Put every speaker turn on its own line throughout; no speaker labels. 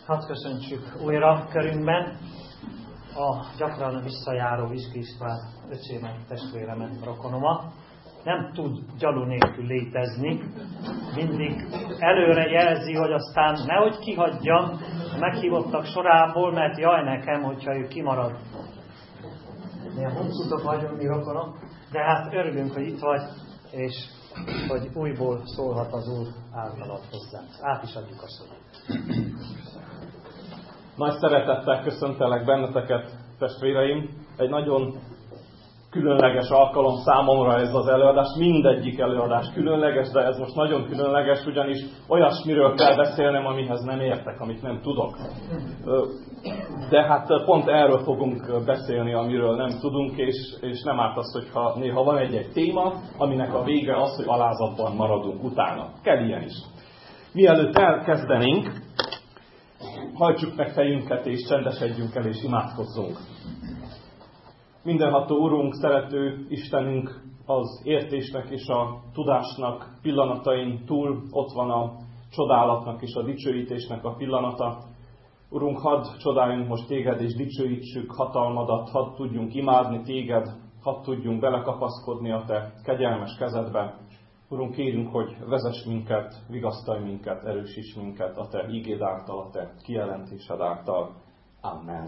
Hadd köszöntsük újra körünkben a gyakran visszajáró Viszki István öcsémet, testvéremet, rokonomat. Nem tud gyanú nélkül létezni. Mindig előre jelzi, hogy aztán nehogy kihagyjam a meghívottak sorából, mert jaj nekem, hogyha ő kimarad. Milyen hosszútok vagyunk mi rokonok, de hát örülünk, hogy itt vagy, és hogy újból szólhat az Úr általad hozzánk. Át is adjuk a szót.
Nagy szeretettel köszöntelek benneteket, testvéreim. Egy nagyon különleges alkalom számomra ez az előadás. Mindegyik előadás különleges, de ez most nagyon különleges, ugyanis olyasmiről kell beszélnem, amihez nem értek, amit nem tudok. De hát pont erről fogunk beszélni, amiről nem tudunk, és nem árt az, hogyha néha van egy téma, aminek a vége az, hogy alázatban maradunk utána. Kell ilyen is. Mielőtt elkezdenénk, hajtsuk meg fejünket, és csendesedjünk el, és imádkozzunk. Mindenható Urunk, szerető Istenünk, az értésnek és a tudásnak pillanatain túl ott van a csodálatnak és a dicsőítésnek a pillanata. Urunk, hadd csodáljunk most Téged, és dicsőítsük hatalmadat, hadd tudjunk imádni Téged, hadd tudjunk belekapaszkodni a Te kegyelmes kezedbe. Urunk, kérünk, hogy vezess minket, vigasztalj minket, erősíts minket a Te ígéd által, a Te kijelentésed által. Amen.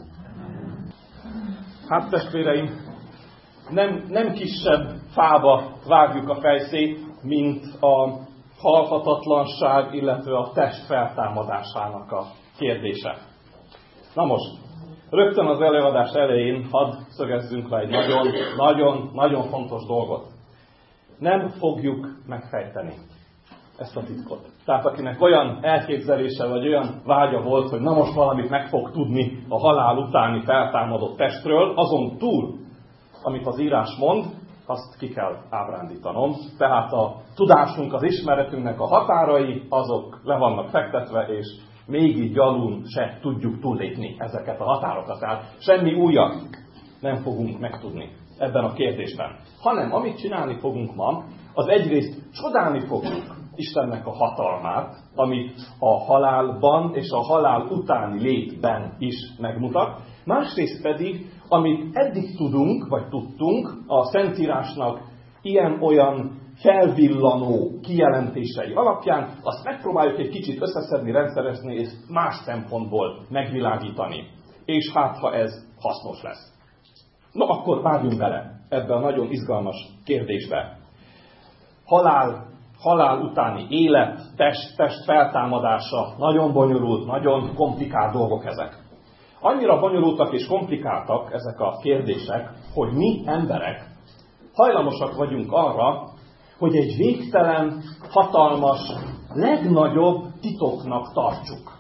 Hát testvéreim, nem kisebb fába vágjuk a fejszét, mint a halhatatlanság, illetve a test feltámadásának a kérdése. Na most, rögtön az előadás elején hadd szögezzünk le egy nagyon fontos dolgot. Nem fogjuk megfejteni ezt a titkot. Tehát akinek olyan elképzelése vagy olyan vágya volt, hogy na most valamit meg fog tudni a halál utáni feltámadott testről, azon túl, amit az írás mond, azt ki kell ábrándítanom. Tehát a tudásunk, az ismeretünknek a határai, azok le vannak fektetve, és még így alul se tudjuk túllépni ezeket a határokat. Tehát semmi újat nem fogunk megtudni ebben a kérdésben. Hanem amit csinálni fogunk ma, az egyrészt csodálni fogjuk Istennek a hatalmát, amit a halálban és a halál utáni létben is megmutat. Másrészt pedig, amit eddig tudunk, vagy tudtunk, a Szentírásnak ilyen-olyan felvillanó kijelentései alapján, azt megpróbáljuk egy kicsit összeszedni, rendszerezni, és más szempontból megvilágítani. És hát, ha ez hasznos lesz. Na, akkor vágjunk bele ebbe a nagyon izgalmas kérdésbe. Halál utáni élet, test feltámadása, nagyon bonyolult, nagyon komplikált dolgok ezek. Annyira bonyolultak és komplikáltak ezek a kérdések, hogy mi emberek hajlamosak vagyunk arra, hogy egy végtelen, hatalmas, legnagyobb titoknak tartsuk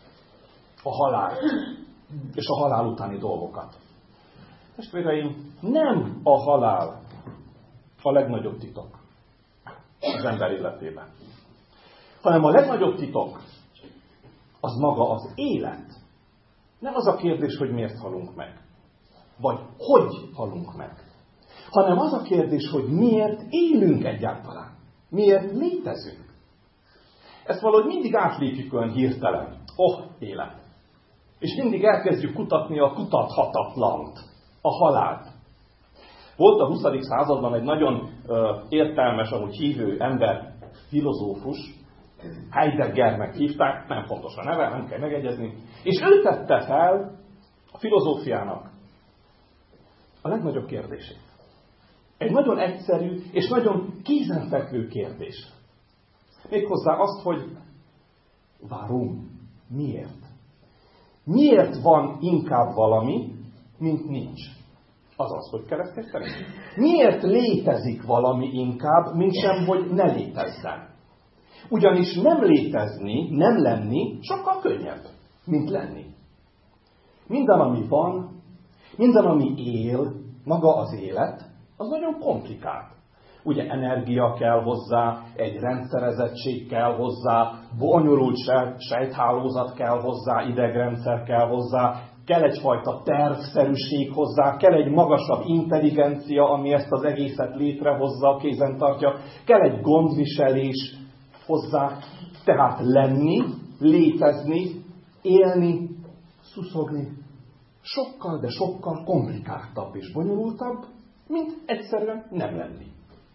a halál és a halál utáni dolgokat. Testvéreim, nem a halál a legnagyobb titok az ember életében, hanem a legnagyobb titok az maga az élet. Nem az a kérdés, hogy miért halunk meg, vagy hogy halunk meg, hanem az a kérdés, hogy miért élünk egyáltalán, miért létezünk. Ezt valahogy mindig átlépjük olyan hirtelen. Élet. És mindig elkezdjük kutatni a kutathatatlant, a halált. Volt a 20. században egy nagyon értelmes, amúgy hívő ember, filozófus, Heideggernek hívták, nem fontos a neve, nem kell megegyezni, és ő tette fel a filozófiának a legnagyobb kérdését. Egy nagyon egyszerű és nagyon kézenfekvő kérdés. Méghozzá azt, hogy warum? Miért? Miért van inkább valami, mint nincs? Azaz, hogy keletkezteni? Miért létezik valami inkább, mint sem, hogy ne létezzen? Ugyanis nem létezni, nem lenni sokkal könnyebb, mint lenni. Minden, ami van, minden, ami él, maga az élet, az nagyon komplikált. Ugye energia kell hozzá, egy rendszerezettség kell hozzá, bonyolult sejthálózat kell hozzá, idegrendszer kell hozzá, kell egyfajta tervszerűség hozzá, kell egy magasabb intelligencia, ami ezt az egészet létrehozza, kézen tartja, kell egy gondviselés hozzá, tehát lenni, létezni, élni, szuszogni sokkal, de sokkal komplikáltabb és bonyolultabb, mint egyszerűen nem lenni.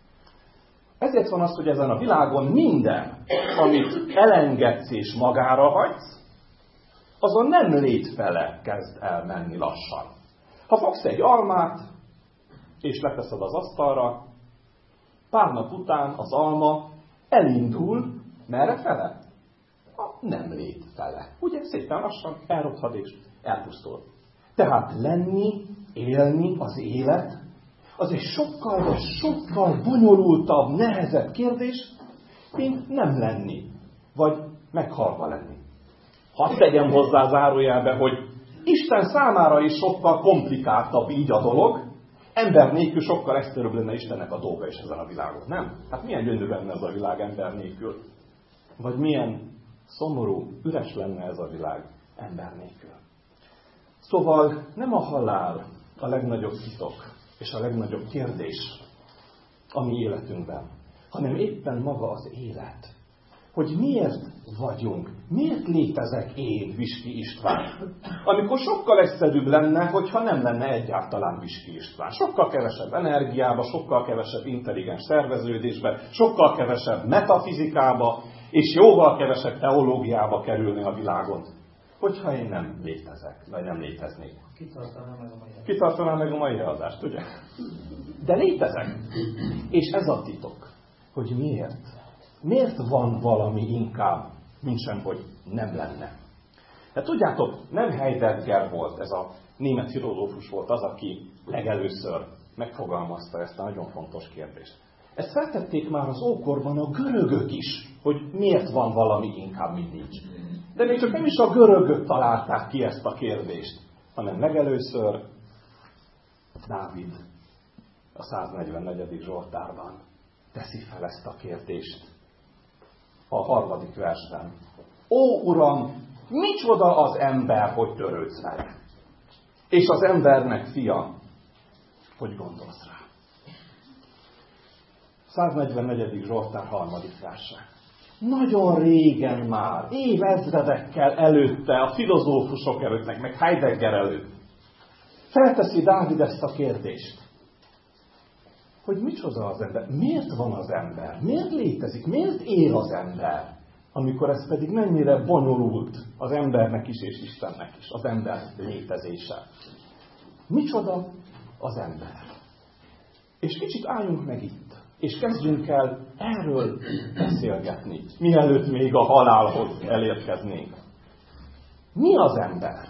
Ezért van az, hogy ezen a világon minden, amit elengedsz és magára hagysz, azon nem létfele kezd el menni lassan. Ha fogsz egy almát, és leteszed az asztalra, pár nap után az alma elindul, merre fele? A nem lét fele. Ugye szépen lassan elrothad és elpusztul. Tehát lenni, élni az élet, az egy sokkal, de sokkal bonyolultabb, nehezebb kérdés, mint nem lenni, vagy meghalva lenni. Hadd tegyem hozzá zárójelbe, hogy Isten számára is sokkal komplikáltabb így a dolog, ember nélkül sokkal egyszerűbb lenne Istennek a dolga is ezen a világon, nem? Hát milyen gyönyörű lenne ez a világ ember nélkül? Vagy milyen szomorú, üres lenne ez a világ ember nélkül? Szóval nem a halál a legnagyobb titok és a legnagyobb kérdés a mi életünkben, hanem éppen maga az élet. Hogy miért vagyunk, miért létezek én, Viski István, amikor sokkal egyszerűbb lenne, hogyha nem lenne egyáltalán Viski István. Sokkal kevesebb energiába, sokkal kevesebb intelligens szerveződésbe, sokkal kevesebb metafizikába, és jóval kevesebb teológiába kerülne a világon, hogyha én nem létezek, vagy nem léteznék. Kitartanám meg a mai adást, ugye? De létezek. És ez a titok, hogy miért? Miért van valami inkább, mint sem, hogy nem lenne? Hát tudjátok, nem Heidegger volt, ez a német filozófus volt az, aki legelőször megfogalmazta ezt a nagyon fontos kérdést. Ezt feltették már az ókorban a görögök is, hogy miért van valami inkább, mint nincs. De még csak nem is a görögök találták ki ezt a kérdést, hanem legelőször Dávid a 144. Zsoltárban teszi fel ezt a kérdést. A 3. versben. Ó, Uram, micsoda az ember, hogy törődsz vele? És az embernek fia, hogy gondolsz rá? 144. Zsoltár 3. verse. Nagyon régen már, évezredekkel előtte, a filozófusok előtt, meg Heidegger előtt, felteszi Dávid ezt a kérdést. Hogy micsoda az ember? Miért van az ember? Miért létezik? Miért él az ember? Amikor ez pedig mennyire bonyolult az embernek is és Istennek is, az ember létezése. Micsoda az ember? És kicsit álljunk meg itt, és kezdjünk el erről beszélgetni, mielőtt még a halálhoz elérkeznénk. Mi az ember?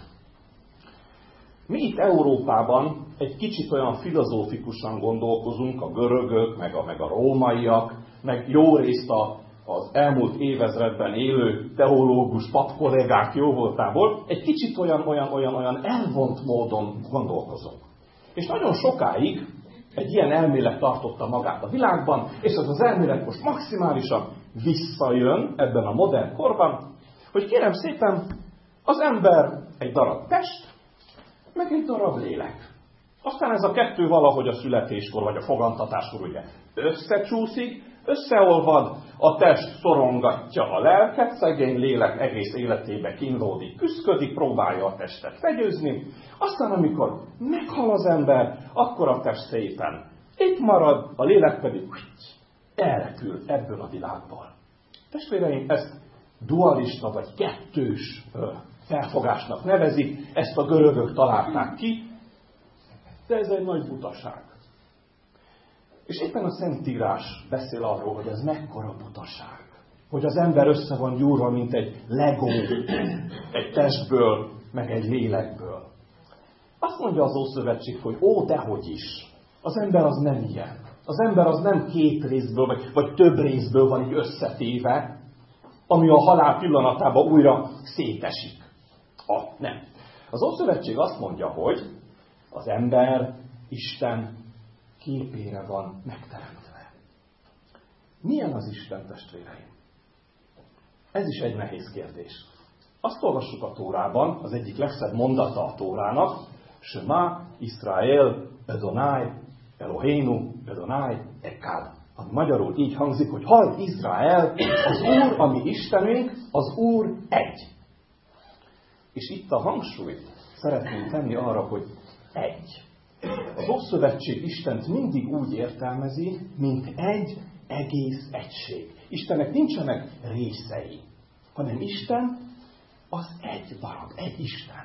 Mi itt Európában egy kicsit olyan filozófikusan gondolkozunk, a görögök, meg a rómaiak, meg jó részt az elmúlt évezredben élő teológus papkollégák jóvoltából, egy kicsit olyan elvont módon gondolkozunk. És nagyon sokáig egy ilyen elmélet tartotta magát a világban, és ez az elmélet most maximálisan visszajön ebben a modern korban, hogy kérem szépen, az ember egy darab test, meg egy darab lélek. Aztán ez a kettő valahogy a születéskor, vagy a fogantatáskor ugye összecsúszik, összeolvad, a test szorongatja a lelket, szegény lélek egész életébe kínlódik, küszködik, próbálja a testet fegyőzni, aztán amikor meghal az ember, akkor a test szépen itt marad, a lélek pedig elrepül ebből a világból. Testvéreim, ezt dualista vagy kettős felfogásnak nevezik, ezt a görögök találták ki, de ez egy nagy butaság. És éppen a Szentírás beszél arról, hogy ez mekkora butaság. Hogy az ember össze van gyúrva, mint egy Lego, egy testből, meg egy lélekből. Azt mondja az Ószövetség, hogy ó, dehogy is. Az ember az nem ilyen. Az ember az nem két részből, vagy több részből van így összetéve, ami a halál pillanatában újra szétesik. Nem. Az Ószövetség azt mondja, hogy az ember Isten képére van megteremtve. Milyen az Isten, testvéreim? Ez is egy nehéz kérdés. Azt olvassuk a Tórában, az egyik legszebb mondata a Tórának, Shema Israel Adonai Eloheinu Adonai Echad. Ami magyarul így hangzik, hogy hallj Izrael, az Úr, ami Istenünk, az Úr egy. És itt a hangsúlyt szeretném tenni arra, hogy egy. Az Ószövetség Istent mindig úgy értelmezi, mint egy egész egység. Istennek nincsenek részei, hanem Isten az egy darab, egy Isten.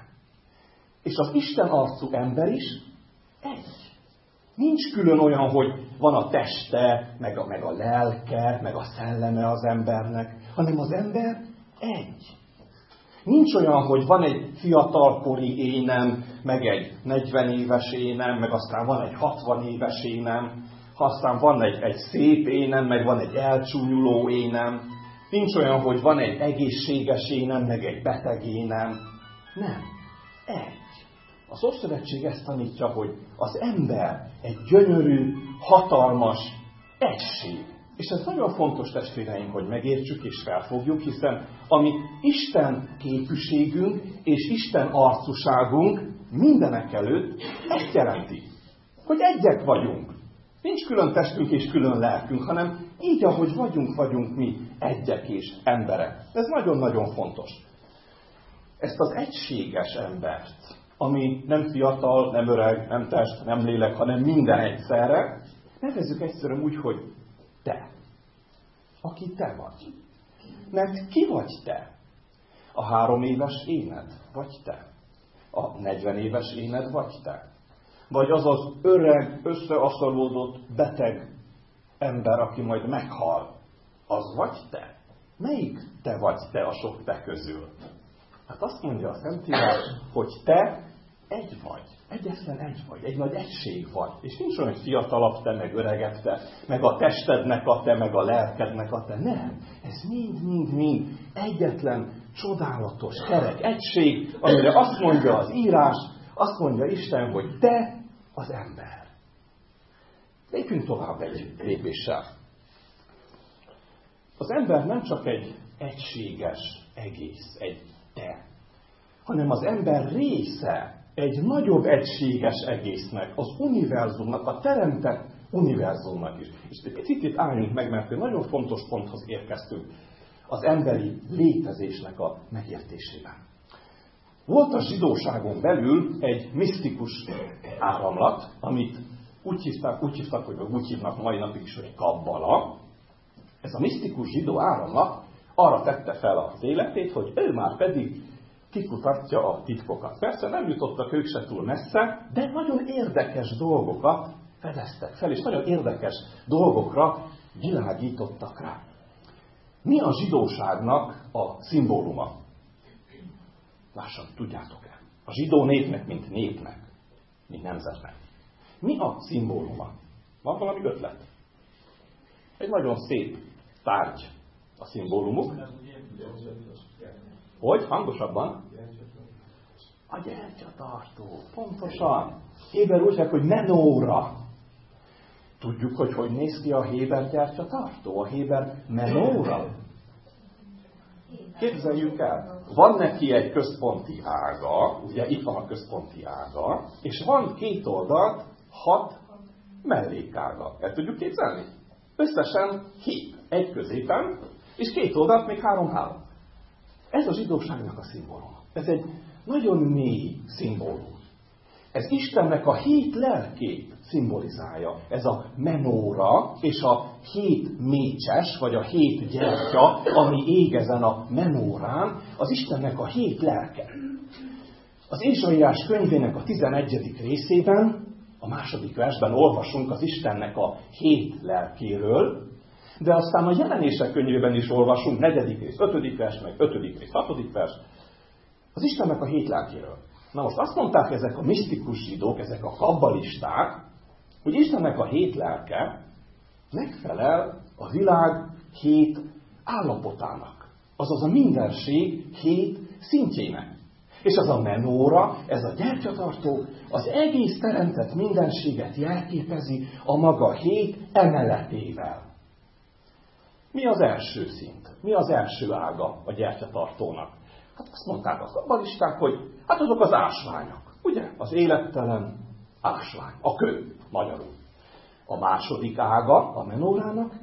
És az Isten arcú ember is egy. Nincs külön olyan, hogy van a teste, meg a lelke, meg a szelleme az embernek, hanem az ember egy. Nincs olyan, hogy van egy fiatalkori énem, meg egy 40 éves énem, meg aztán van egy 60 éves énem, aztán van egy szép énem, meg van egy elcsúnyuló énem. Nincs olyan, hogy van egy egészséges énem, meg egy beteg énem. Nem. Egy. Az Ószövetség ezt tanítja, hogy az ember egy gyönyörű, hatalmas egység. És ez nagyon fontos, testvéreim, hogy megértsük és felfogjuk, hiszen ami Isten képűségünk és Isten arcúságunk mindenek előtt ezt jelenti, hogy egyek vagyunk. Nincs külön testünk és külön lelkünk, hanem így, ahogy vagyunk mi egyek és emberek. Ez nagyon-nagyon fontos. Ezt az egységes embert, ami nem fiatal, nem öreg, nem test, nem lélek, hanem minden egyszerre, nevezzük egyszerűen úgy, hogy te. Aki te vagy. Mert ki vagy te? A 3 éves éned vagy te? A 40 éves éned vagy te? Vagy az az öreg, összeaszalódott, beteg ember, aki majd meghal, az vagy te? Melyik te vagy te a sok te közül? Hát azt mondja a Szentírás, hogy te egy vagy. Egyetlen egy vagy. Egy nagy egység vagy. És nincs olyan, hogy fiatalabb te, meg öregebb te, meg a testednek a te, meg a lelkednek a te. Nem. Ez mind egyetlen, csodálatos, kerek egység, amire azt mondja az írás, azt mondja Isten, hogy te az ember. Lépjünk tovább egy lépéssel. Az ember nem csak egy egységes egész, egy te, hanem az ember része egy nagyobb egységes egésznek, az univerzumnak, a teremtett univerzumnak is. És egy picit itt álljunk meg, mert egy nagyon fontos ponthoz érkeztünk az emberi létezésnek a megértésében. Volt a zsidóságon belül egy misztikus áramlat, amit úgy hívtak, hogy úgy hívnak mai napig is, hogy kabbala. Ez a misztikus zsidó áramlat arra tette fel az életét, hogy ő már pedig kikutatja a titkokat. Persze nem jutottak ők se túl messze, de nagyon érdekes dolgokat fedeztek fel, és nagyon érdekes dolgokra világítottak rá. Mi a zsidóságnak a szimbóluma? Lássan, tudjátok-e? A zsidó népnek, mint népnek, mint nemzetnek. Mi a szimbóluma? Van valami ötlet? Egy nagyon szép tárgy a szimbólumuk. Hogy? Hangosabban? A gyertyatartó. Pontosan. Héber úgy hívják, hogy menóra. Tudjuk, hogy néz ki a héber gyertyatartó? A héber menóra. Képzeljük el. Van neki egy központi ága, ugye itt van a központi ága, és van 2 oldalt 6 mellékága. El tudjuk képzelni? Összesen 7. Egy középen, és 2 oldalt még 3-3. Ez a zsidóságnak a szimbóluma. Ez egy nagyon mély szimbólum. Ez Istennek a 7 lelkét szimbolizálja. Ez a menóra és a 7 mécses, vagy a 7 gyertya, ami ég ezen a menórán, az Istennek a 7 lelke. Az Ézsaiás könyvének a 11. részében, a 2. versben olvasunk az Istennek a 7 lelkéről, de aztán a Jelenések könyvében is olvasunk, 4. rész, 5. vers, meg 5. rész, 6. vers, az Istennek a 7 lelkéről. Na most azt mondták ezek a misztikus zsidók, ezek a kabbalisták, hogy Istennek a 7 lelke megfelel a világ 7 állapotának. Azaz a mindenség 7 szintjének. És az a menóra, ez a gyertyatartó, az egész teremtett mindenséget jelképezi a maga 7 emeletével. Mi az első szint? Mi az első ága a gyertyatartónak? Hát azt mondták a kabbalisták, hogy hát azok az ásványok. Ugye? Az élettelen ásvány. A kő, magyarul. A második ága a menórának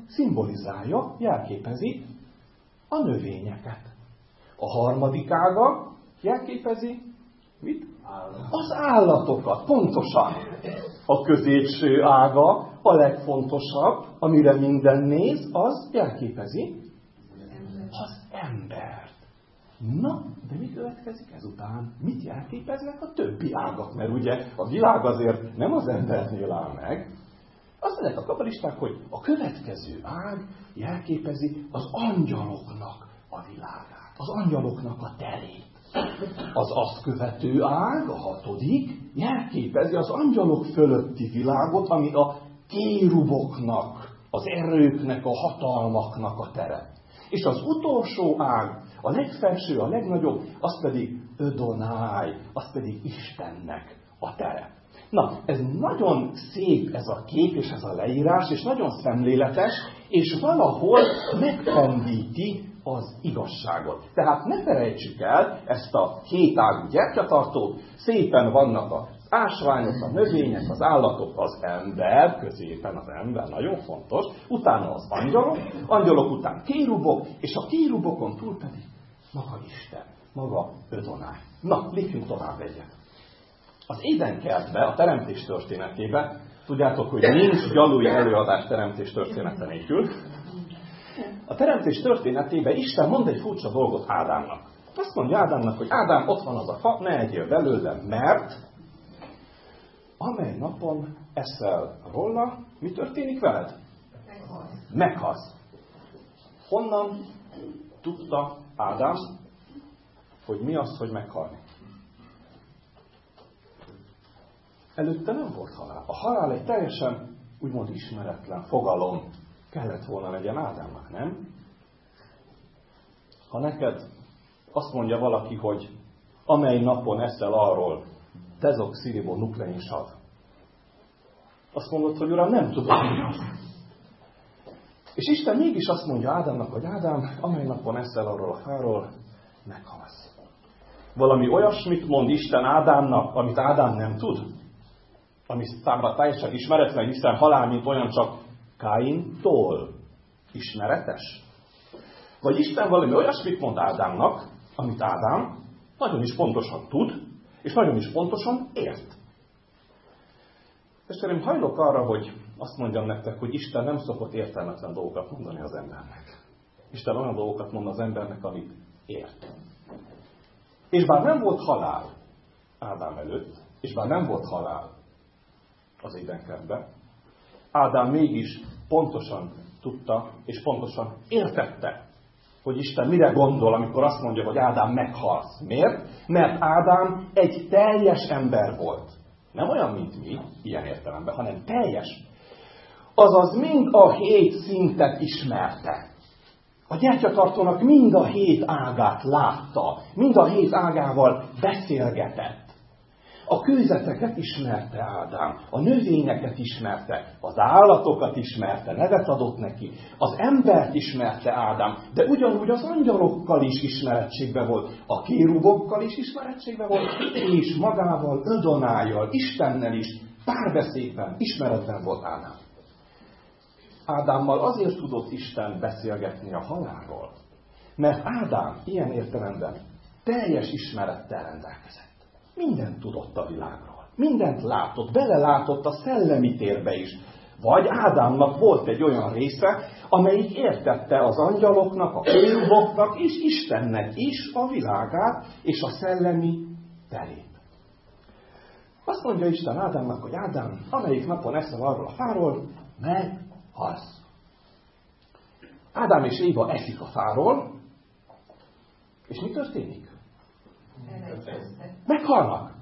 szimbolizálja, jelképezi a növényeket. A harmadik ága Jelképezi mit? Az állatokat, pontosan. A középső ága, a legfontosabb, amire minden néz, az jelképezi az embert. Na, de mi következik ezután? Mit jelképeznek a többi ágak? Mert ugye a világ azért nem az embernél áll meg. Azt mondják a kabalisták, hogy a következő ág jelképezi az angyaloknak a világát, az angyaloknak a terét. Az azt követő ág, a 6. jelképezi az angyalok fölötti világot, ami a kéruboknak, az erőknek, a hatalmaknak a tere. És az utolsó ág, a legfelső, a legnagyobb, az pedig Ödonáj, az pedig Istennek a tere. Na, ez nagyon szép ez a kép és ez a leírás, és nagyon szemléletes, és valahol megpendíti az igazságot. Tehát ne felejtsük el ezt a 2 ágú gyertyatartót, szépen vannak az ásványok, a növények, az állatok, az ember, középen az ember, nagyon fontos, utána az angyalok után kérubok, és a kérubokon túl pedig maga Isten, maga Ödonáj. Na, lépjünk tovább egyet. Az Édenkertbe, a teremtés történetében, tudjátok, hogy nincs gyalui előadás teremtés története nélkül. A teremtés történetében Isten mond egy furcsa dolgot Ádámnak. Azt mondja Ádámnak, hogy Ádám, ott van az a fa, ne egyél belőle, mert amely napon eszel róla, mi történik veled? Meghalsz. Honnan tudta Ádám, hogy mi az, hogy meghalni? Előtte nem volt halál. A halál egy teljesen, úgymond ismeretlen fogalom kellett volna legyen Ádámnak, nem? Ha neked azt mondja valaki, hogy amely napon eszel arról dezoxiribonuklein-sav, azt mondod, hogy uram, nem tudom, mi az. És Isten mégis azt mondja Ádámnak, hogy Ádám, amely napon eszel arról a fáról, meghalsz. Valami olyasmit mond Isten Ádámnak, amit Ádám nem tud? Ami számra teljesen ismeretlen, hiszen halál, mint olyan, csak Káintól ismeretes. Vagy Isten valami olyasmit mond Ádámnak, amit Ádám nagyon is pontosan tud, és nagyon is pontosan ért. Testvéreim, hajlok arra, hogy azt mondjam nektek, hogy Isten nem szokott értelmetlen dolgokat mondani az embernek. Isten olyan dolgokat mond az embernek, amit ért. És bár nem volt halál Ádám előtt, és bár nem volt halál az Édenkertben, Ádám mégis pontosan tudta, és pontosan értette, hogy Isten mire gondol, amikor azt mondja, hogy Ádám meghalsz. Miért? Mert Ádám egy teljes ember volt. Nem olyan, mint mi, ilyen értelemben, hanem teljes. Azaz mind a 7 szintet ismerte. A gyertyatartónak mind a 7 ágát látta, mind a 7 ágával beszélgetett. A kőzeteket ismerte Ádám, a növényeket ismerte, az állatokat ismerte, nevet adott neki, az embert ismerte Ádám, de ugyanúgy az angyalokkal is ismerettségbe volt, a kérubokkal is ismerettségbe volt, és magával, Ödonájjal, Istennel is, párbeszédben, ismeretben volt Ádám. Ádámmal azért tudott Isten beszélgetni a halálról, mert Ádám ilyen értelemben teljes ismerettel rendelkezett. Mindent tudott a világról. Mindent látott, belelátott a szellemi térbe is. Vagy Ádámnak volt egy olyan része, amelyik értette az angyaloknak, a kéruboknak és Istennek is a világát és a szellemi terét. Azt mondja Isten Ádámnak, hogy Ádám, amelyik napon eszel arról a fáról, meghalsz. Ádám és Éva eszik a fáról, és mi történik? Meghalnak.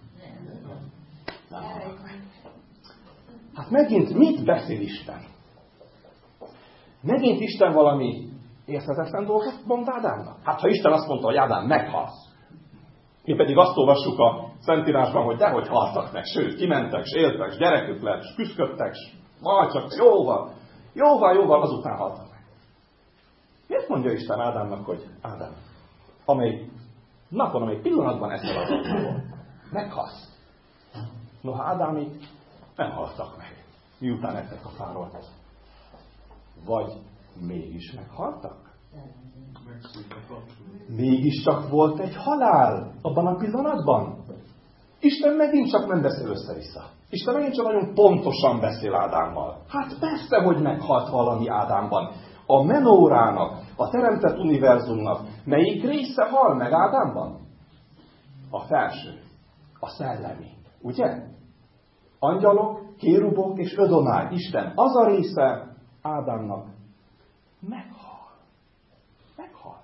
Hát megint mit beszél Isten? Megint Isten valami érthetetlen dolgot mond Ádámnak? Hát ha Isten azt mondta, hogy Ádám, meghalsz. Mi pedig azt olvassuk a Szentírásban, hogy dehogy haltak meg, sőt, kimentek, s éltek, s gyerekük lett, s küszködtek, s majd csak jóval azután haltak meg. Miért mondja Isten Ádámnak, hogy Ádám, amely napon, amely pillanatban eszel az alkalból, meghalsz. Noha Ádámik nem haltak meg, miután ettek a fáról. Vagy mégis meghaltak? Mégiscsak volt egy halál abban a pillanatban. Isten megint csak nem beszél össze-vissza. Isten megint csak nagyon pontosan beszél Ádámmal. Hát persze, hogy meghalt valami Ádámban. A menórának, a teremtett univerzumnak melyik része hal meg Ádámban? A felső, a szellemi. Ugye? Angyalok, kérubok és Ödonál. Isten az a része Ádámnak meghal. Meghal.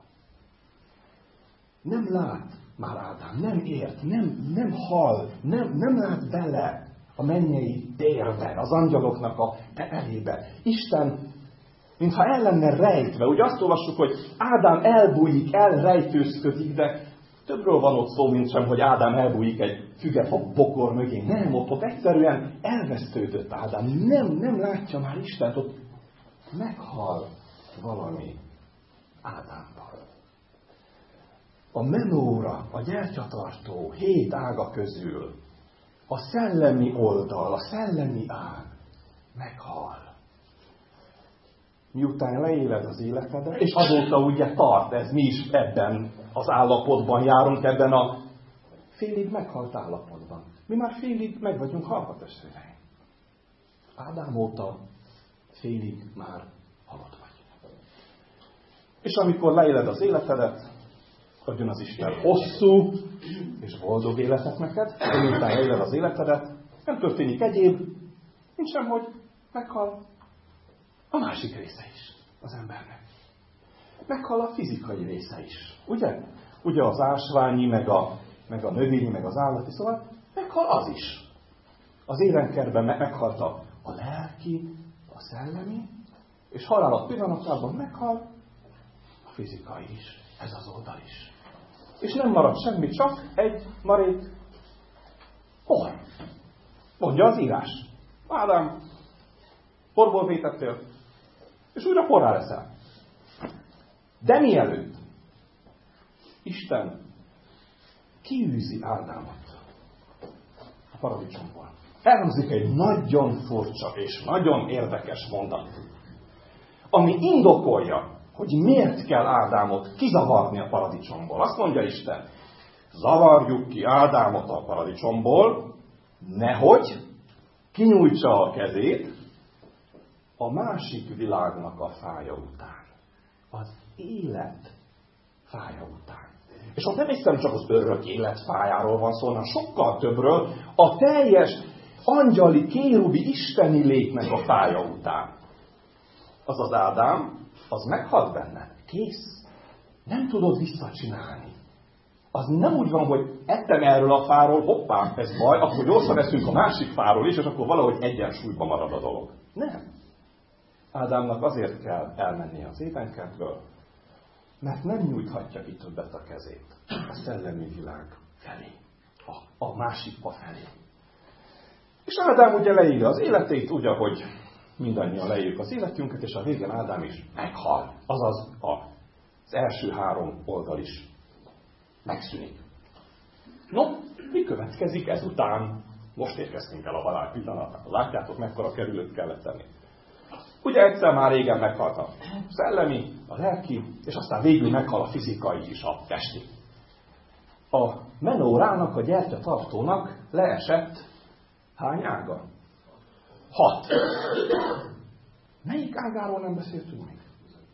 Nem lát már Ádám, nem ért, nem hal, nem lát bele a mennyei térben, az angyaloknak a elébe. Isten, mintha el lenne rejtve. Ugye azt olvassuk, hogy Ádám elbújik, elrejtőzködik, de többről van ott szó, mint sem, hogy Ádám elbújik egy fügefa bokor mögé. Nem, ott egyszerűen elvesztődött Ádám. Nem látja már Istent, ott meghal valami Ádámban. A menóra, a gyertyatartó 7 ága közül a szellemi oldal, a szellemi ág meghal. Miután leéled az életedet, és azóta ugye tart ez, mi is ebben az állapotban járunk, ebben a félig meghalt állapotban. Mi már félig meg vagyunk halva, testvéreim. Ádám óta félig már halott vagy. És amikor leéled az életedet, adjon az Isten hosszú és boldog életet neked, de miután éled az életedet, nem történik egyéb, mint sem, hogy meghal a másik része is az embernek. Meghal a fizikai része is. Ugye? Ugye az ásványi, meg a növényi, meg az állati, szóval meghal az is. Az érenkertben meghalt a lelki, a szellemi, és halála pillanatában meghal a fizikai is. Ez az oldal is. És nem marad semmi, csak egy marék por. Mondja az írás. Ádám, porból vétettél, és újra porrá leszel. De mielőtt Isten kiűzi Ádámot a paradicsomból, elhangzik egy nagyon furcsa és nagyon érdekes mondat, ami indokolja, hogy miért kell Ádámot kizavarni a paradicsomból. Azt mondja Isten, zavarjuk ki Ádámot a paradicsomból, nehogy kinyújtsa a kezét a másik világnak a fája után. Az élet fája után. És ott nem hiszem csak az örök élet fájáról van szó, hanem sokkal többről, a teljes angyali, kérubi, isteni létnek a fája után. Az az Ádám, az meghalt benne. Kész. Nem tudod visszacsinálni. Az nem úgy van, hogy ettem erről a fáról, hoppá, ez baj, akkor gyorsan eszünk a másik fáról is, és akkor valahogy egyensúlyban marad a dolog. Nem. Ádámnak azért kell elmennie az édenkertből, mert nem nyújthatja ki többet a kezét a szellemi világ felé, a másikba felé. És Ádám ugye leírja az életét, úgy, ahogy mindannyian leírjuk az életünket, és a végén Ádám is meghal. Azaz az első 3 oldal is megszűnik. No, mi következik ezután? Most érkeztünk el a halál pillanatára. Látjátok, mekkora kerülőt kellett tenni. Ugye egyszer már régen meghalt a szellemi, a lelki, és aztán végül meghal a fizikai is, a testi. A menórának, a gyertyatartónak leesett hány ága? 6. Melyik ágáról nem beszéltünk még?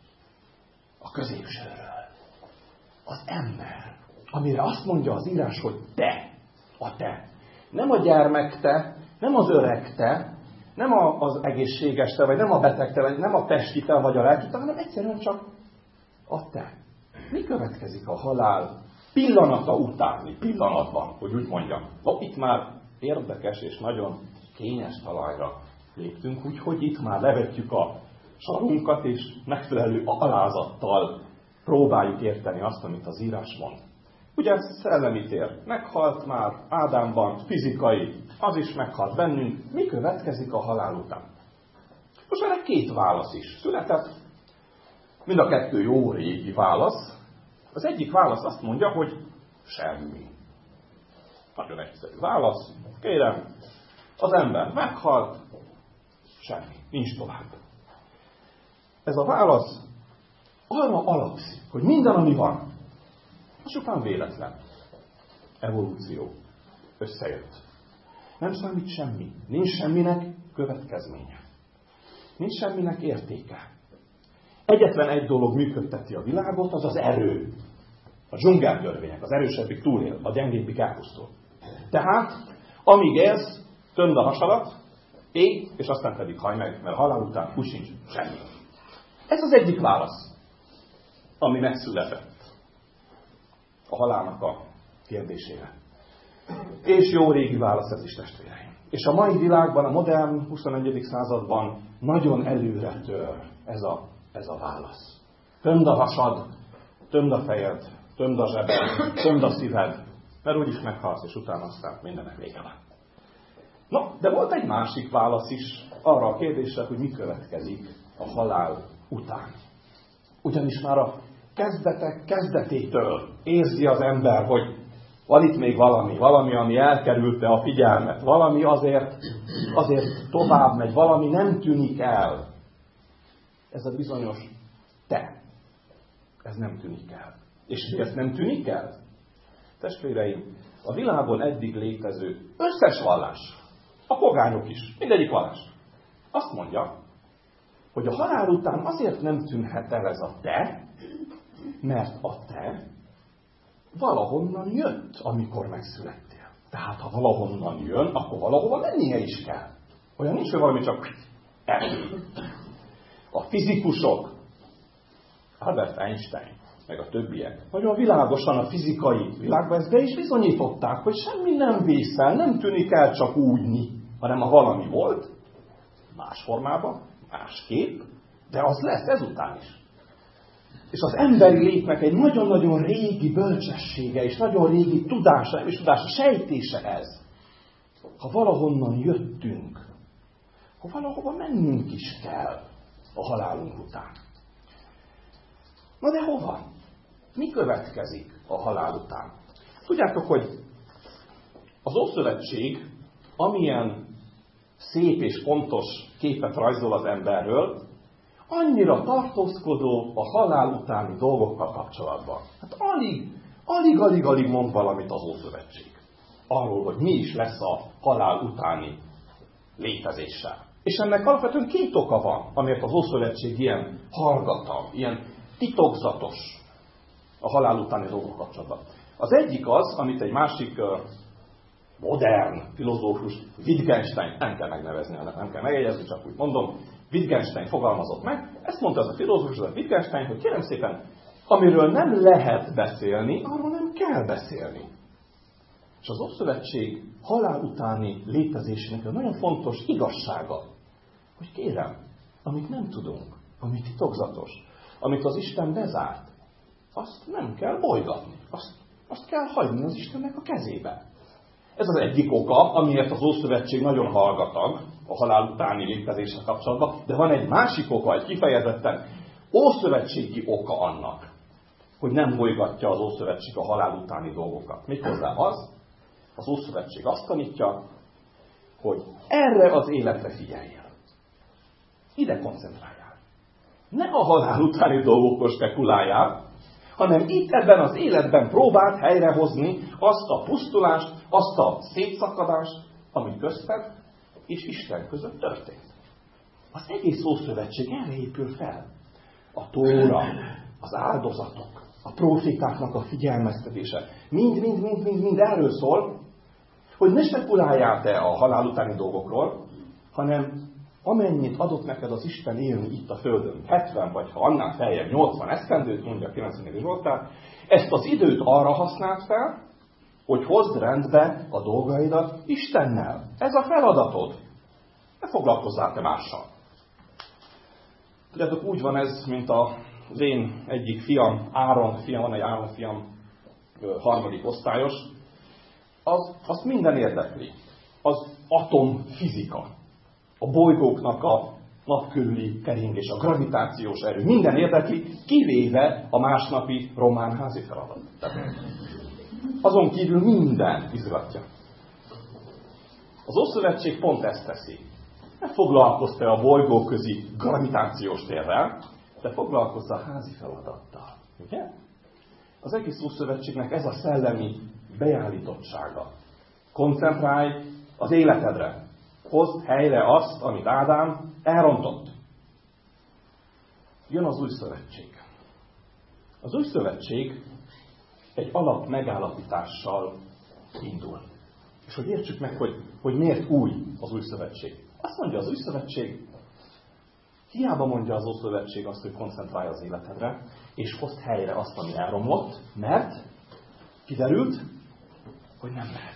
A középsőről. Az ember, amire azt mondja az írás, hogy te, a te. Nem a gyermek te, nem az öreg te, nem az egészséges te, vagy nem a beteg te, vagy nem a testi te, vagy a lelki te, hanem egyszerűen csak a te. Mi következik a halál pillanata utáni pillanatban, hogy úgy mondjam? Itt már érdekes és nagyon kényes talajra léptünk, úgyhogy itt már levetjük a sarunkat, és megfelelő alázattal próbáljuk érteni azt, amit az írás mond. Ugye szellemi tér meghalt már Ádámban, fizikai, az is meghalt bennünk. Mi következik a halál után? Most erre 2 válasz is született. Mind a 2 jó régi válasz. Az egyik válasz azt mondja, hogy semmi. Nagyon egyszerű válasz. Kérem, az ember meghalt, semmi, nincs tovább. Ez a válasz arra alapszik, hogy minden, ami van, az csupán véletlen. Evolúció. Összejött. Nem számít semmi. Nincs semminek következménye. Nincs semminek értéke. Egyetlen egy dolog működteti a világot, az az erő. A dzsungeltörvények, az erősebbik túlél, a gyengébbik elpusztul. Tehát, amíg ez, tömd a hasadat, élj, és aztán pedig hajj meg, mert halál után úgy sincs semmi. Ez az egyik válasz, ami megszületett a halálnak a kérdésére. És jó régi válasz ez is, testvéreim. És a mai világban, a modern 21. században nagyon előre tör ez a válasz. Tömd a hasad, tömd a fejed, tömd a zsebed, tömd a szíved, mert úgyis meghalsz, és utána aztán mindennek vége van. No, de volt egy másik válasz is arra a kérdésre, hogy mi következik a halál után. Ugyanis már a kezdetek kezdetétől érzi az ember, hogy van itt még valami, ami elkerülte a figyelmet, valami azért tovább megy, valami nem tűnik el. Ez a bizonyos te. Ez nem tűnik el. És miért nem tűnik el? Testvéreim, a világon eddig létező összes vallás, a pogányok is, mindegyik vallás, azt mondja, hogy a halál után azért nem tűnhet el ez a te, mert a te valahonnan jött, amikor megszülettél. Tehát, ha valahonnan jön, akkor valahova mennie is kell. Olyan nincs, hogy valami csak eltűnik. A fizikusok, Albert Einstein, meg a többiek, nagyon világosan a fizikai világban ezt be is bizonyították, hogy semmi nem vészel, nem tűnik el csak úgy, hanem ha valami volt, más formában, másképp, de az lesz ezután is. És az emberi létnek egy nagyon-nagyon régi bölcsessége, és nagyon régi tudása, nem is tudása, sejtése ez. Ha valahonnan jöttünk, ha valahova mennünk is kell a halálunk után. Na de hova? Mi következik a halál után? Tudjátok, hogy az Ószövetség amilyen szép és pontos képet rajzol az emberről, annyira tartózkodó a halál utáni dolgokkal kapcsolatban. Hát alig mond valamit az Ószövetség. Arról, hogy mi is lesz a halál utáni létezéssel. És ennek alapvetően két oka van, amiért az Ószövetség ilyen hallgattav, ilyen titokzatos a halál utáni dolgok kapcsolatban. Az egyik az, amit egy másik modern filozófus, Wittgenstein, nem kell megnevezni, nem kell megjegyezni, csak úgy mondom, Wittgenstein fogalmazott meg. Ezt mondta az a filozófus, az a Wittgenstein, hogy kérem szépen, amiről nem lehet beszélni, arról nem kell beszélni. És az Ószövetség halál utáni létezésének egy nagyon fontos igazsága, hogy kérem, amit nem tudunk, amit titokzatos, amit az Isten bezárt, azt nem kell bolygatni, azt kell hagyni az Istennek a kezébe. Ez az egyik oka, amiért az Ószövetség nagyon hallgatag a halál utáni létezéssel kapcsolatban, de van egy másik oka, egy kifejezetten ószövetségi oka annak, hogy nem bolygatja az Ószövetség a halál utáni dolgokat. Méghozzá az Ószövetség azt tanítja, hogy erre az életre figyeljél. Ide koncentráljál. Ne a halál utáni dolgokról spekuláljál, hanem itt ebben az életben próbáld helyrehozni azt a pusztulást, azt a szétszakadást, ami közted és Isten között történt. Az egész Ószövetség erre épül fel. A Tóra, az áldozatok, a prófétáknak a figyelmeztetése. Mind erről szól, hogy ne spekuláljál te a halál utáni dolgokról, hanem amennyit adott neked az Isten élni itt a Földön, 70 vagy ha annál feljebb 80 esztendőt, mondja a 90. Zsoltár, ezt az időt arra használd fel, hogy hozd rendbe a dolgaidat Istennel. Ez a feladatod. Ne foglalkozzál te mással. Tudjátok, úgy van ez, mint az én egyik fiam, Áron fiam, van egy Áron fiam, 3. osztályos, azt minden érdekli. Az atomfizika. A bolygóknak a napkörüli keringés, a gravitációs erő. Minden érdekli, kivéve a másnapi román házi feladat. Azon kívül minden izgatja. Az Ószövetség pont ezt teszi. Ne foglalkozz te a bolygóközi gravitációs térrel, de foglalkozz a házi feladattal. Ugye? Az egész Ószövetségnek ez a szellemi beállítottsága. Koncentrálj az életedre. Hozd helyre azt, amit Ádám elrontott. Jön az Új Szövetség. Az Új Szövetség egy alap megállapítással indul. És hogy értsük meg, hogy miért új az Új Szövetség. Azt mondja az Új Szövetség, hiába mondja az Ószövetség azt, hogy koncentrálj az életedre, és hozd helyre azt, ami elromlott, mert kiderült, hogy nem lehet.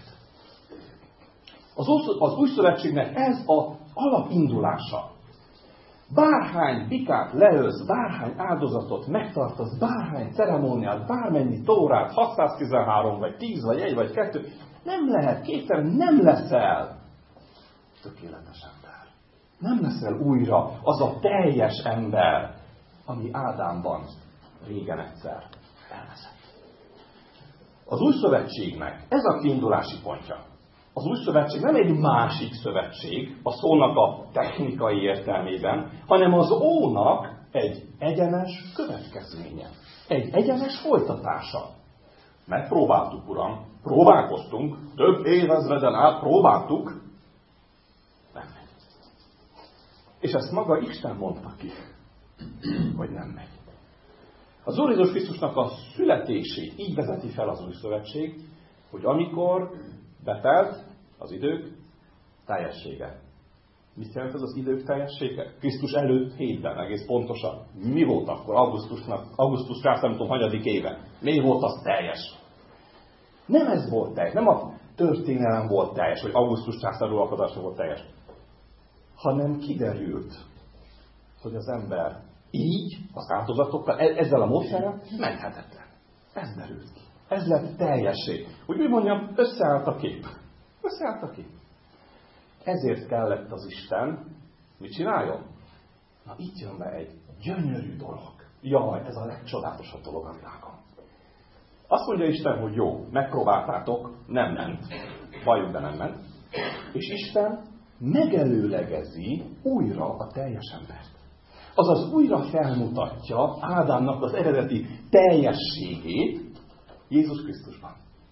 Az Új Szövetségnek ez az alapindulása. Bárhány bikát leölsz, bárhány áldozatot megtartasz, bárhány ceremóniát, bármennyi tórát, 613, vagy 10, vagy 1, vagy 2, nem lehet, képtelen, nem leszel tökéletes ember. Nem leszel újra az a teljes ember, ami Ádámban régen egyszer elveszett. Az Új Szövetségnek ez a kiindulási pontja. Az Új Szövetség nem egy másik szövetség, a szónak a technikai értelmében, hanem az ónak egy egyenes következménye. Egy egyenes folytatása. Megpróbáltuk, Uram, próbálkoztunk, több évezreden át próbáltuk, nem megy. És ezt maga Isten mondta ki, hogy nem megy. Az Úr Jézus Krisztusnak a születését így vezeti fel az Új Szövetség, hogy amikor betelt az idők teljessége. Mit jelent ez az idők teljessége? Krisztus előtt 7-ben, egész pontosan. Mi volt akkor Augustus császár, nem tudom, hanyadik éve? Mi volt az teljes? Nem ez volt teljes, nem a történelem volt teljes, hogy Augustus császár uralkodása volt teljes. Hanem kiderült, hogy az ember így, az áldozatokkal, ezzel a módszerrel menthetetlen. Ez derült ki. Ez lett teljesség. Úgy mondjam, összeállt a kép. Összeállt a kép. Ezért kellett az Isten, mit csináljon? Na itt jön be egy gyönyörű dolog. Jaj, ez a legcsodálatosabb dolog a világon. Azt mondja Isten, hogy jó, megpróbáltátok, nem ment. Valljuk, de nem ment. És Isten megelőlegezi újra a teljes embert. Azaz újra felmutatja Ádámnak az eredeti teljességét Jézus Krisztusban.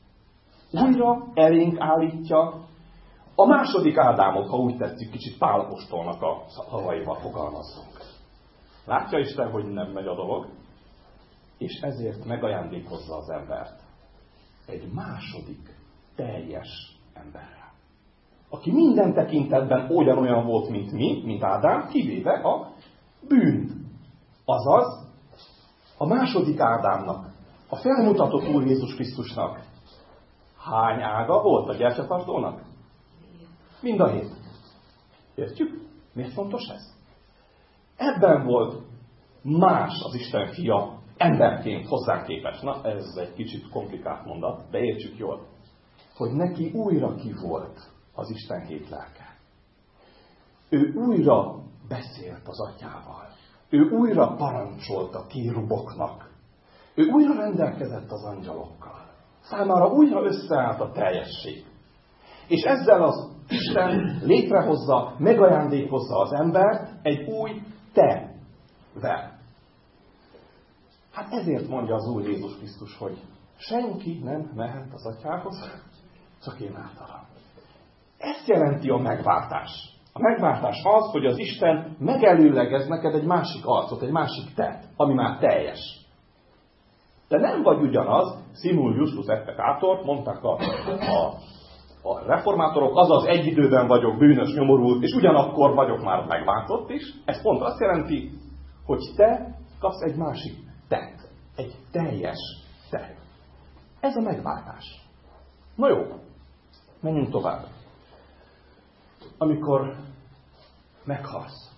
Újra elénk állítja a második Ádámot, ha úgy tetszik, kicsit Pál apostolnak a szavaival fogalmazzunk. Látja Isten, hogy nem megy a dolog, és ezért megajándékozza az embert egy második teljes emberrel, aki minden tekintetben ugyanolyan volt, mint mi, mint Ádám, kivéve a bűnt. Azaz, a második Ádámnak, a felmutatott Úr Jézus Krisztusnak hány ága volt a gyertyatartónak? Mind a 7. Értjük? Miért fontos ez? Ebben volt más az Isten fia emberként hozzánk képest. Na, ez egy kicsit komplikált mondat, de értsük jól. Hogy neki újra ki volt az Isten 7 lelke. Ő újra beszélt az atyával. Ő újra parancsolt a kéruboknak. Ő újra rendelkezett az angyalokkal. Számára újra összeállt a teljesség. És ezzel az Isten létrehozza, megajándékozza az embert egy új te-vel. Hát ezért mondja az Úr Jézus Krisztus, hogy senki nem mehet az atyához, csak én általam. Ezt jelenti a megváltás. A megváltás az, hogy az Isten megelőlegez neked egy másik arcot, egy másik te, ami már teljes. De nem vagy ugyanaz, simul justus et peccator, mondták a reformátorok, azaz egy időben vagyok bűnös, nyomorult, és ugyanakkor vagyok már megváltott is. Ez pont azt jelenti, hogy te kapsz egy másik tet, egy teljes te. Ez a megváltás. Na jó, menjünk tovább. Amikor meghalsz,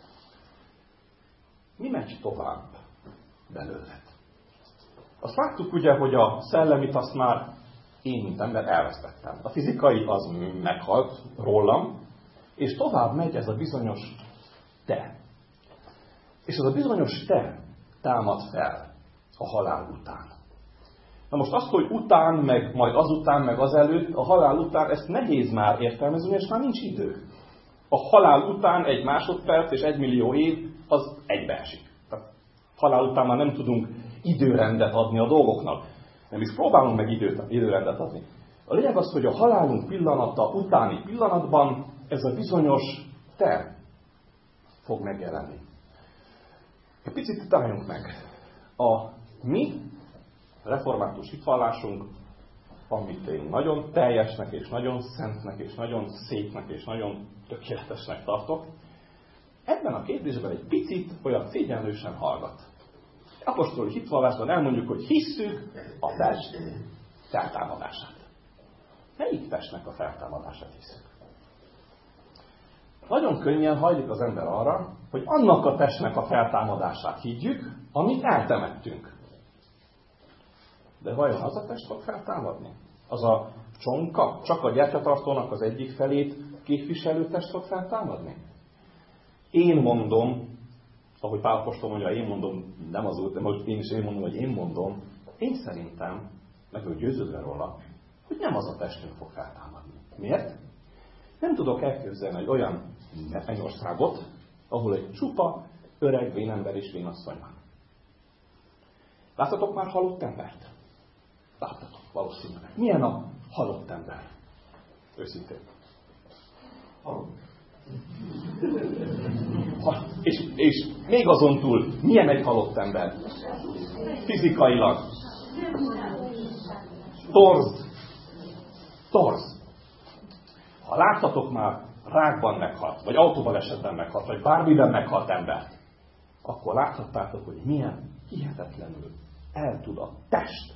mi megy tovább belőled? Azt láttuk ugye, hogy a szellemit azt már én, mint ember elvesztettem. A fizikai az meghalt rólam, és tovább megy ez a bizonyos te. És ez a bizonyos te támad fel a halál után. Na most azt, hogy után, meg majd azután, meg azelőtt, a halál után, ezt nehéz már értelmezni, és már nincs idő. A halál után egy másodperc és 1 millió év, az egybeesik. Halál után már nem tudunk időrendet adni a dolgoknak. Nem is próbálunk meg időrendet adni. A lényeg az, hogy a halálunk pillanata utáni pillanatban ez a bizonyos terv fog megjelenni. Egy picit találjunk meg. A mi református hitvallásunk, amit én nagyon teljesnek, és nagyon szentnek, és nagyon szépnek, és nagyon tökéletesnek tartok, ebben a kérdésben egy picit olyan szégyenlősen hallgat. Apostoli hitvallásban elmondjuk, hogy hisszük a test feltámadását. Melyik testnek a feltámadását hiszük? Nagyon könnyen hajlik az ember arra, hogy annak a testnek a feltámadását higgyük, amit eltemettünk. De vajon az a test fog feltámadni? Az a csonka, csak a gyertyatartónak az egyik felét képviselő test fog feltámadni? Én mondom, ahogy Pál apostol mondja, én mondom, nem az út, de most én is mondom, hogy én mondom, én szerintem, meg vagyok győződve róla, hogy nem az a testünk fog feltámadni. Miért? Nem tudok elképzelni egy olyan mennyországot, ahol egy csupa, öreg vénember és vénasszony van. Láttatok már halott embert? Láttatok, valószínűleg. Milyen a halott ember? Őszintén. Halott. És még azon túl, milyen egy halott ember? Fizikailag. Torz. Ha láttatok már rákban meghalt, vagy autóbalesetben meghalt, vagy bármiben meghalt embert, akkor láthattátok, hogy milyen hihetetlenül el tud a test,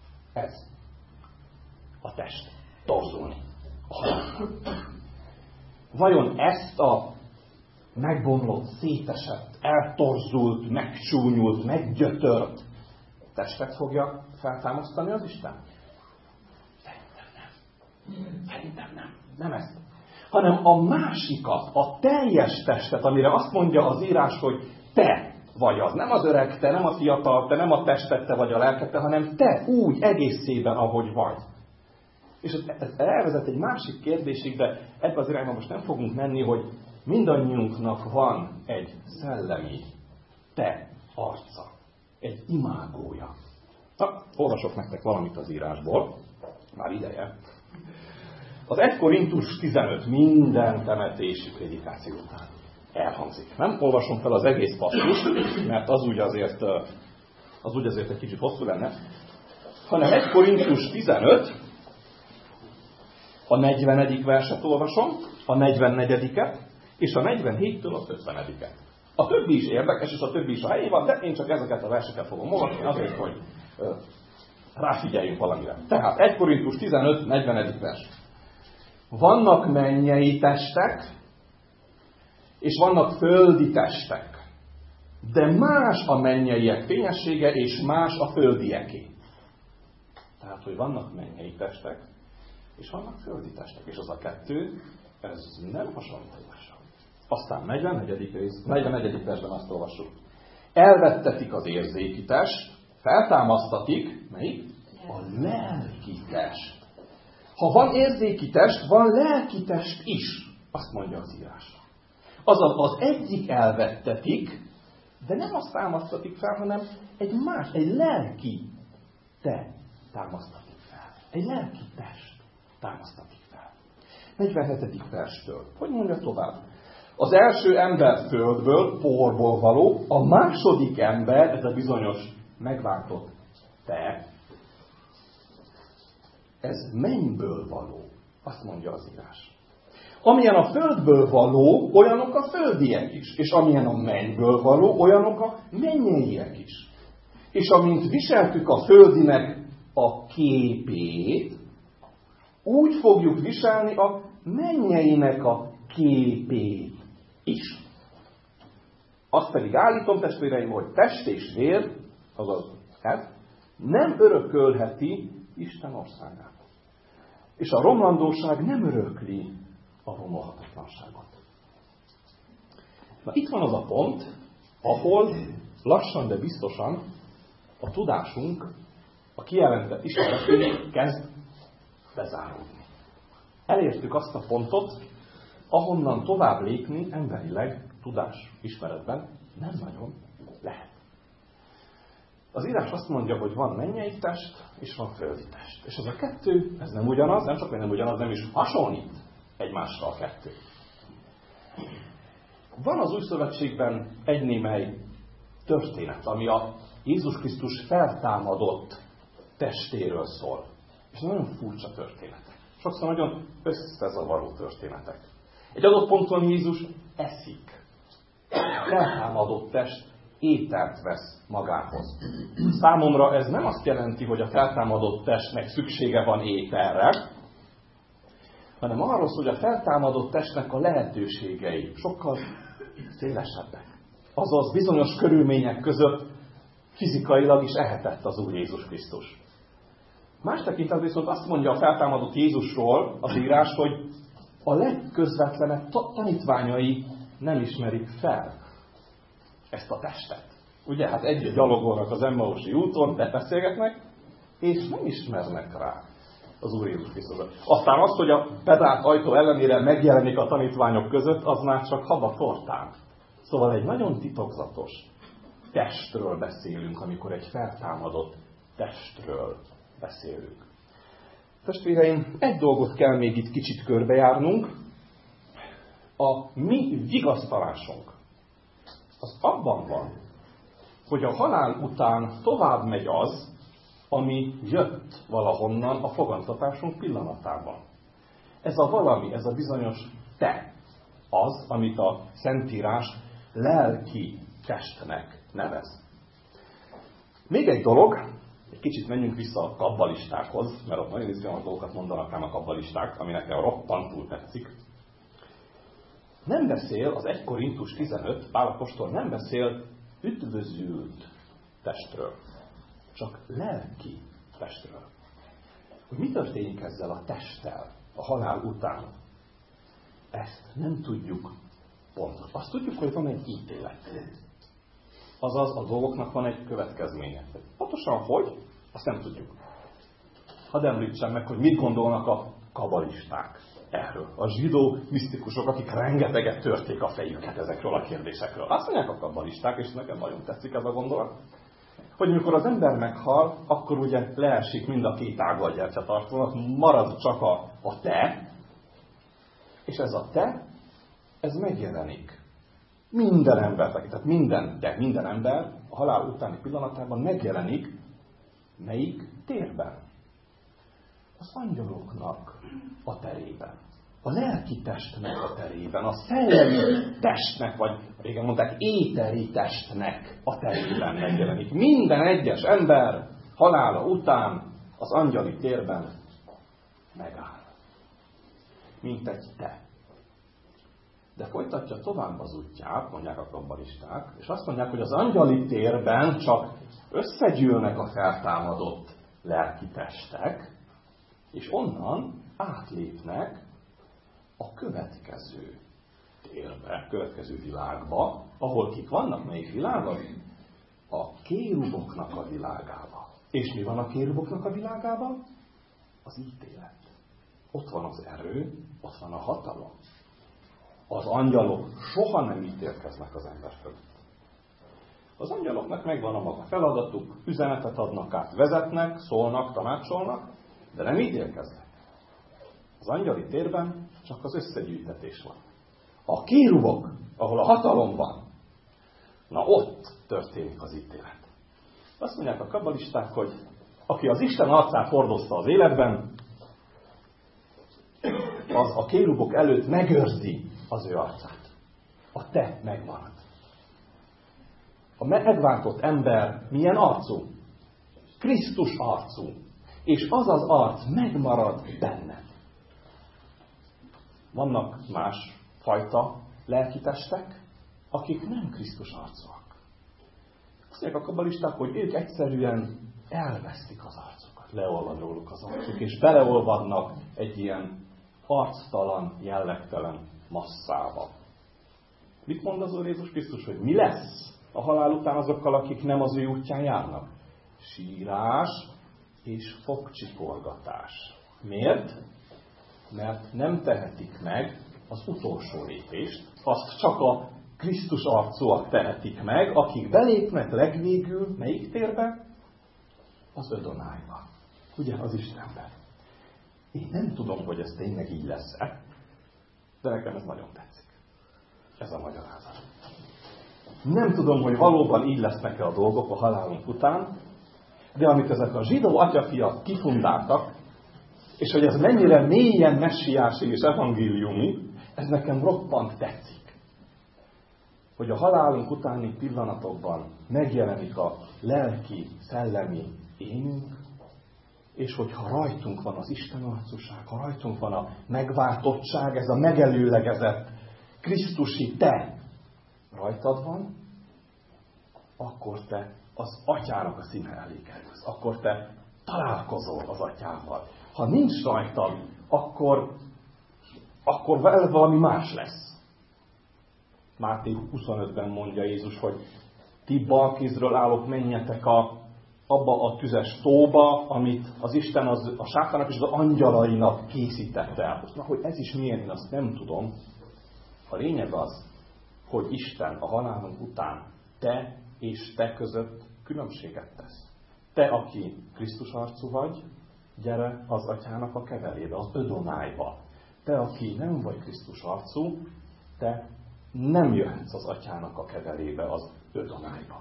a test torzulni. Vajon ezt a megbomlott, szétesett, eltorzult, megcsúnyult, meggyötört testet fogja feltámasztani az Isten? Szerintem nem. Nem ezt. Hanem a másikat, a teljes testet, amire azt mondja az írás, hogy te vagy az. Nem az öreg, te nem a fiatal, te nem a tested, te vagy a lelked, te, hanem te úgy egészében, ahogy vagy. És ez elvezet egy másik kérdésig, de ebbe az irányba most nem fogunk menni, hogy mindannyiunknak van egy szellemi te arca, egy imágója. Na, olvasok nektek valamit az írásból, már ideje. Az 1 Korintus 15 minden temetési prédikáció után elhangzik. Nem olvasom fel az egész passzust, mert az úgy azért egy kicsit hosszú lenne, hanem 1 Korintus 15, a 40. verset olvasom, a 44-et, és a 47-től a 50-et. A többi is érdekes, és a többi is a helyén van, de én csak ezeket a verseket fogom olvasni, azért, hogy ráfigyeljünk valamire. Tehát 1 Korintus 15, 40. vers. Vannak mennyei testek, és vannak földi testek. De más a mennyeiek fényessége, és más a földieké. Tehát, hogy vannak mennyei testek, és vannak földi testek. És az a kettő, ez nem hasonlít egymásra. Aztán 44. versben azt olvassuk. Elvettetik az érzéki test, feltámasztatik, melyik? A lelki test. Ha van érzéki test, van lelki test is, azt mondja az írás. Azaz az egyik elvettetik, de nem azt támasztatik fel, hanem egy lelki te támasztatik fel. Egy lelki test támasztatik fel. 47. verstől. Hogy mondja tovább? Az első ember földből, porból való, a második ember, ez a bizonyos megváltott te, ez mennyből való, azt mondja az írás. Amilyen a földből való, olyanok a földiek is. És amilyen a mennyből való, olyanok a mennyeiek is. És amint viseltük a földinek a képét, úgy fogjuk viselni a mennyeinek a képét is. Azt pedig állítom, testvéreim, hogy test és vér, azaz ez, nem örökölheti Isten országát. És a romlandóság nem örökli a romolhatatlanságot. Na itt van az a pont, ahol lassan, de biztosan a tudásunk, a kijelentett ismeretünk kezd bezáródni. Elértük azt a pontot, ahonnan tovább lépni emberileg, tudás, ismeretben nem nagyon lehet. Az írás azt mondja, hogy van mennyei test, és van földi test. És ez a kettő, ez nem ugyanaz, nem csak, hogy nem ugyanaz, nem is hasonlít egymással a kettő. Van az Új Szövetségben egy némely történet, ami a Jézus Krisztus feltámadott testéről szól. És nagyon furcsa történetek. Sokszor nagyon összezavaró történetek. Egy adott ponton Jézus eszik. A feltámadott test ételt vesz magához. Számomra ez nem azt jelenti, hogy a feltámadott testnek szüksége van ételre, hanem arról szól, hogy a feltámadott testnek a lehetőségei sokkal szélesebbek. Azaz bizonyos körülmények között fizikailag is ehetett az Úr Jézus Krisztus. Más tekintetben viszont azt mondja a feltámadott Jézusról az írás, hogy a legközvetlenebb tanítványai nem ismerik fel ezt a testet. Ugye, hát együtt gyalogolnak az Emmausi úton, beszélgetnek, és nem ismernek rá az Úr Jézus Krisztusra. Aztán az, hogy a bezárt ajtó ellenére megjelenik a tanítványok között, az már csak haba tortán. Szóval egy nagyon titokzatos testről beszélünk, amikor egy feltámadott testről beszélünk. Testvéreim, egy dolgot kell még itt kicsit körbejárnunk. A mi vigasztalásunk az abban van, hogy a halál után tovább megy az, ami jött valahonnan a fogantatásunk pillanatában. Ez a valami, ez a bizonyos te, az, amit a Szentírás lelki testnek nevez. Még egy dolog, egy kicsit menjünk vissza a kabbalistákhoz, mert ott nagyon izgalmas dolgokat mondanak rám a kabbalisták, ami nekem roppantul tetszik. Nem beszél az 1 Korintus 15, Pál apostol nem beszél üdvözült testről, csak lelki testről. Hogy mi történik ezzel a testtel a halál után? Ezt nem tudjuk pontosan. Azt tudjuk, hogy van egy ítélet. Azaz a dolgoknak van egy következménye. Pontosan hogy? Azt nem tudjuk. Hadd említsem meg, hogy mit gondolnak a kabbalisták erről. A zsidó misztikusok, akik rengeteget törték a fejüket ezekről a kérdésekről. Azt mondják a kabbalisták, és nekem nagyon tetszik ez a gondolat, hogy amikor az ember meghal, akkor ugye leesik mind a két ága a gyertyatartónak, marad csak a te, és ez a te, ez megjelenik. Minden ember, tehát minden ember a halál utáni pillanatában megjelenik, melyik térben? Az angyaloknak a terében. A lelki testnek a terében. A szellemi testnek, vagy régen mondták, éteri testnek a terében megjelenik. Minden egyes ember halála után az angyali térben megáll. Mint egy te. De folytatja tovább az útját, mondják a kabbalisták, és azt mondják, hogy az angyali térben csak összegyűlnek a feltámadott lelki testek, és onnan átlépnek a következő térbe, következő világba, ahol kik vannak, melyik világban? A kéruboknak a világába. És mi van a kéruboknak a világában? Az ítélet. Ott van az erő, ott van a hatalom. Az angyalok soha nem ítélkeznek az ember fölött. Az angyaloknak megvan a maga feladatuk, üzenetet adnak át, vezetnek, szólnak, tanácsolnak, de nem ítélkeznek. Az angyali térben csak az összegyűjtetés van. A kérubok, ahol a hatalom van, na ott történik az ítélet. Azt mondják a kabbalisták, hogy aki az Isten arcát hordozta az életben, az a kérubok előtt megőrzi az ő arcát. A te megmarad. A megváltott ember milyen arcú? Krisztus arcú. És az az arc megmarad benne. Vannak más fajta lelkitestek, akik nem Krisztus arcúak. Azt mondják a kabbalisták, hogy ők egyszerűen elvesztik az arcukat. Leolvad róluk az arcuk, és beleolvadnak egy ilyen arctalan, jellegtelen masszába. Mit mond az Úr Jézus Krisztus, hogy mi lesz a halál után azokkal, akik nem az ő útján járnak? Sírás és fogcsikorgatás. Miért? Mert nem tehetik meg az utolsó lépést, azt csak a Krisztus arcúak tehetik meg, akik belépnek legvégül, melyik térbe? Az Ödonájba. Ugye, az Istenben. Én nem tudom, hogy ez tényleg így lesz-e, de nekem ez nagyon tetszik. Ez a magyarázat. Nem tudom, hogy valóban így lesznek-e a dolgok a halálunk után, de amit ezek a zsidó atyafiak kifundáltak, és hogy ez mennyire mélyen messiási és evangéliumi, ez nekem roppant tetszik. Hogy a halálunk utáni pillanatokban megjelenik a lelki, szellemi énünk, és hogyha rajtunk van az Isten arcúság, ha rajtunk van a megváltottság, ez a megelőlegezett Krisztusi te rajtad van, akkor te az atyának a színe elé kerülsz. Akkor te találkozol az atyával. Ha nincs rajtad, akkor veled valami más lesz. Máté 25-ben mondja Jézus, hogy ti bal kézről állok, menjetek abba a tüzes tóba, amit az Isten a sátának és az angyalainak készített el. Na, hogy ez is milyen, én azt nem tudom. A lényeg az, hogy Isten a halálunk után te és te között különbséget tesz. Te, aki Krisztus arcú vagy, gyere az atyának a keverébe, az Ödonájba. Te, aki nem vagy Krisztus arcú, te nem jöhetsz az atyának a keverébe, az Ödonájba.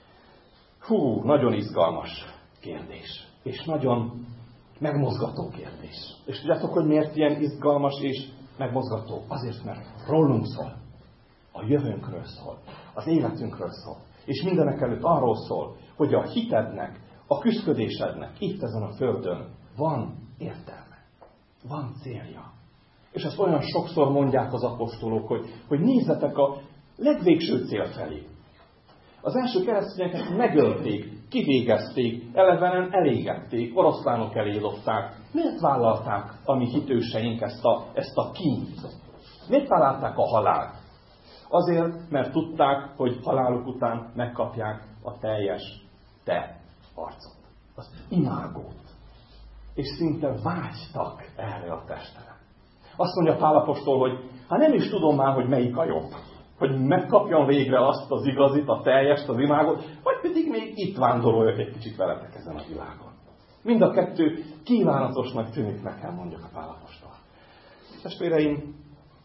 Hú, nagyon izgalmas kérdés. És nagyon megmozgató kérdés. És tudjátok, hogy miért ilyen izgalmas és megmozgató? Azért, mert rólunk szól. A jövőnkről szól. Az életünkről szól. És mindenek előtt arról szól, hogy a hitednek, a küszködésednek itt ezen a földön van értelme. Van célja. És ezt olyan sokszor mondják az apostolok, hogy nézzetek a legvégső cél felé. Az első keresztényeket megölték, kivégezték, elevenen elégették, oroszlánok elé dobták. Miért vállalták a mi hitőseink ezt a kínt? Miért vállalták a halált? Azért, mert tudták, hogy haláluk után megkapják a teljes te arcot. Az imágót. És szinte vágytak erre a testre. Azt mondja Pál apostol, hogy hát nem is tudom már, hogy melyik a jobb. Hogy megkapjam végre azt az igazit, a teljest, az imágot, vagy pedig még itt vándoroljak egy kicsit veletek ezen a világon. Mind a kettő kívánatosnak tűnik nekem, mondja a Pál apostol. Testvéreim,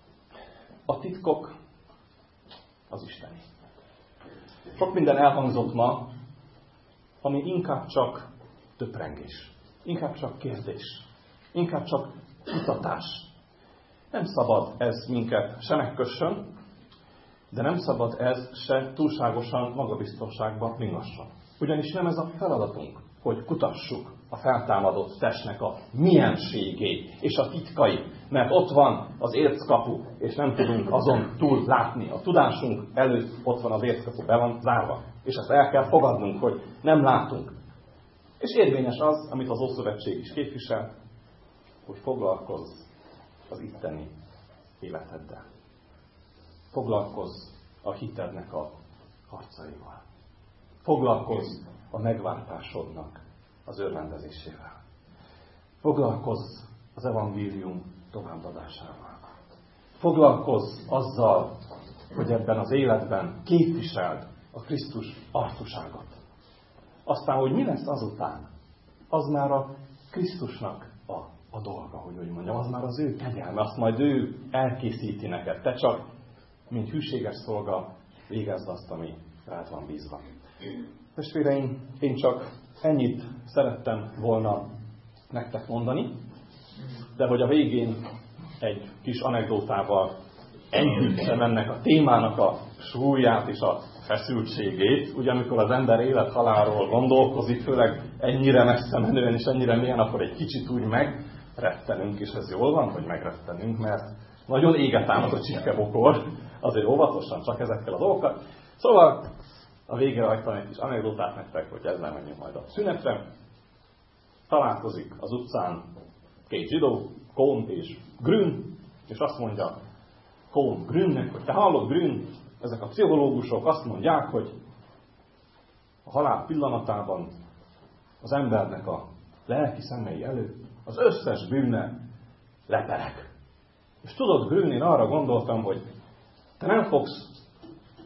a titkok az isteni. Sok minden elhangzott ma, ami inkább csak töprengés, inkább csak kérdés, inkább csak kutatás. Nem szabad ez minket se megkössön, de nem szabad ez se túlságosan magabiztosságba ringasson. Ugyanis nem ez a feladatunk, hogy kutassuk a feltámadott testnek a mienségét és a titkait, mert ott van az érckapu, és nem tudunk azon túl látni. A tudásunk előtt ott van az érckapu, be van zárva. És ezt el kell fogadnunk, hogy nem látunk. És érvényes az, amit az Ószövetség is képvisel, hogy foglalkozz az itteni életeddel. Foglalkozz a hitednek a harcaival. Foglalkozz a megváltásodnak az örvendezésével. Foglalkozz az evangélium továbbadásával. Foglalkozz azzal, hogy ebben az életben képviseld a Krisztus arcúságot. Aztán, hogy mi lesz azután, az már a Krisztusnak a dolga, hogy úgy mondjam, az már az ő kegyelme, azt majd ő elkészíti neked. Te csak, mint hűséges szolga, végezd azt, ami rád van bízva. Testvéreim, én csak ennyit szerettem volna nektek mondani, de hogy a végén egy kis anekdótával együttem ennek a témának a súlyát és a feszültségét, ugye amikor az ember élet-halálról gondolkozik, főleg ennyire messze menően és ennyire mélyen, akkor egy kicsit úgy megrettenünk, és ez jól van, hogy megrettenünk, mert nagyon éget támad a csirkebokor, azért óvatosan csak ezekkel a dolgokkal. Szóval a végére hagytam egy kis anekdotát nektek, hogy ezzel menjünk majd a szünetre. Találkozik az utcán két zsidó, Kohn és Grün, és azt mondja Kohn Grünnek, hogy te hallod, Grün, ezek a pszichológusok azt mondják, hogy a halál pillanatában az embernek a lelki szemei előtt az összes bűne lepereg. És tudod, Grün, én arra gondoltam, hogy te nem fogsz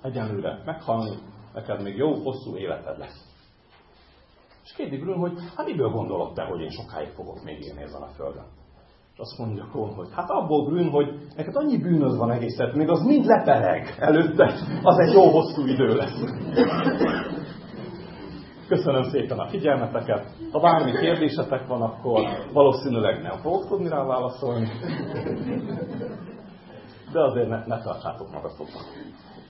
egyenlőre meghalni, neked még jó, hosszú életed lesz. És kérdi Grün, hogy hát miből gondolod te, hogy én sokáig fogok még élni ezen a földön? És azt mondja Kohn, hogy hát abból Grün, hogy neked annyi bűnöd van egészet, még az mind lepereg előtte, az egy jó hosszú idő lesz. Köszönöm szépen a figyelmeteket. Ha bármi kérdésetek van, akkor valószínűleg nem fogok tudni rá válaszolni. De azért ne tartsátok magatoknak.